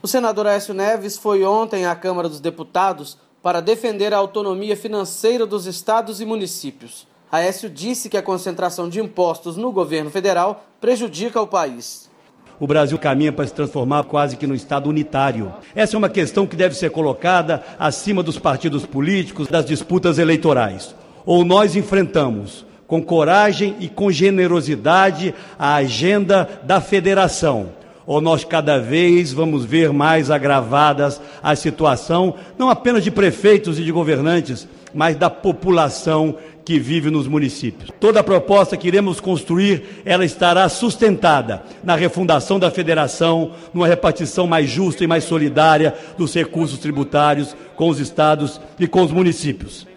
O senador Aécio Neves foi ontem à Câmara dos Deputados para defender a autonomia financeira dos estados e municípios. Aécio disse que a concentração de impostos no governo federal prejudica o país. O Brasil caminha para se transformar quase que num Estado unitário. Essa é uma questão que deve ser colocada acima dos partidos políticos, das disputas eleitorais. Ou nós enfrentamos com coragem e com generosidade a agenda da federação, ou nós cada vez vamos ver mais agravadas a situação, não apenas de prefeitos e de governantes, mas da população que vive nos municípios. Toda a proposta que iremos construir, ela estará sustentada na refundação da federação, numa repartição mais justa e mais solidária dos recursos tributários com os estados e com os municípios.